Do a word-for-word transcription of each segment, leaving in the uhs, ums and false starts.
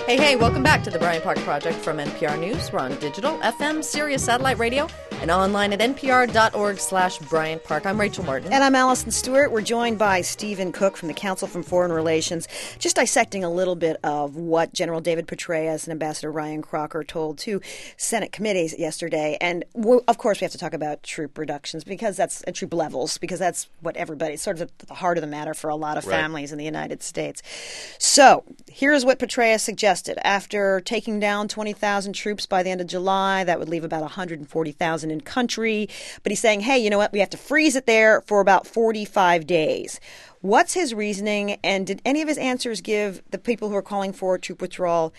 Hey, hey, welcome back to the Bryant Park Project from N P R News. We're on digital, F M, Sirius Satellite Radio, and online at npr.org slash Bryant Park. I'm Rachel Martin. And I'm Allison Stewart. We're joined by Stephen Cook from the Council for Foreign Relations, just dissecting a little bit of what General David Petraeus and Ambassador Ryan Crocker told to Senate committees yesterday. And, we'll, of course, we have to talk about troop reductions because that's uh, troop levels, because that's what everybody, it's sort of the heart of the matter for a lot of right. families in the United States. So here's what Petraeus suggested. After taking down twenty thousand troops by the end of July, that would leave about one hundred forty thousand in country. But he's saying, hey, you know what? We have to freeze it there for about forty-five days. What's his reasoning? And did any of his answers give the people who are calling for troop withdrawal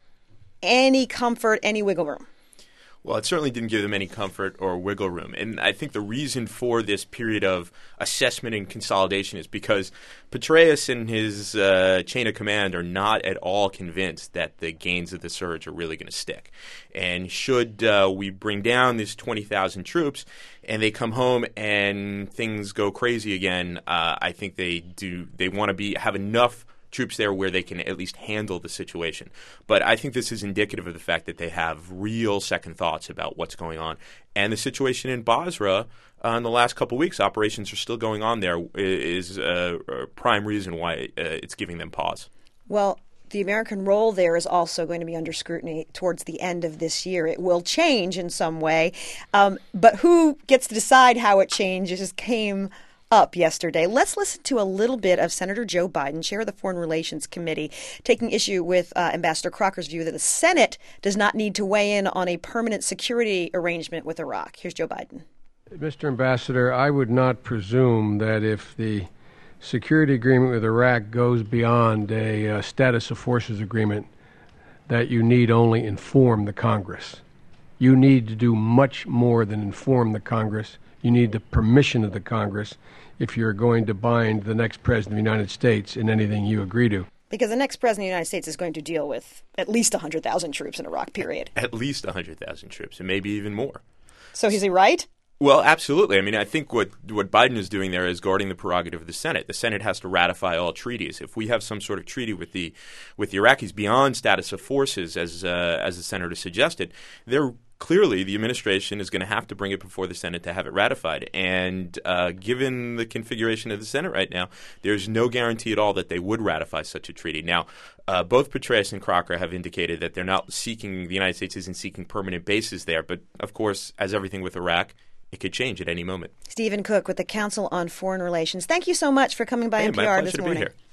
any comfort, any wiggle room? Well, it certainly didn't give them any comfort or wiggle room. And I think the reason for this period of assessment and consolidation is because Petraeus and his uh, chain of command are not at all convinced that the gains of the surge are really going to stick. And should uh, we bring down these twenty thousand troops and they come home and things go crazy again, uh, I think they do. They want to be have enough troops there where they can at least handle the situation. But I think this is indicative of the fact that they have real second thoughts about what's going on. And the situation in Basra uh, in the last couple of weeks, operations are still going on there, is uh, a prime reason why uh, it's giving them pause. Well, the American role there is also going to be under scrutiny towards the end of this year. It will change in some way. Um, but who gets to decide how it changes came up yesterday. Let's listen to a little bit of Senator Joe Biden, chair of the Foreign Relations Committee, taking issue with uh, Ambassador Crocker's view that the Senate does not need to weigh in on a permanent security arrangement with Iraq. Here's Joe Biden. Mister Ambassador, I would not presume that if the security agreement with Iraq goes beyond a uh, status of forces agreement, that you need only inform the Congress. You need to do much more than inform the Congress. You need the permission of the Congress if you're going to bind the next president of the United States in anything you agree to. Because the next president of the United States is going to deal with at least one hundred thousand troops in Iraq, period. At least one hundred thousand troops, and maybe even more. So is he right? Well, absolutely. I mean, I think what, what Biden is doing there is guarding the prerogative of the Senate. The Senate has to ratify all treaties. If we have some sort of treaty with the with the Iraqis beyond status of forces, as uh, as the senator suggested, they're clearly, the administration is going to have to bring it before the Senate to have it ratified. And uh, given the configuration of the Senate right now, there's no guarantee at all that they would ratify such a treaty. Now, uh, both Petraeus and Crocker have indicated that they're not seeking – the United States isn't seeking permanent bases there. But, of course, as everything with Iraq, it could change at any moment. Stephen Cook with the Council on Foreign Relations. Thank you so much for coming by hey, N P R my this pleasure morning. To be here.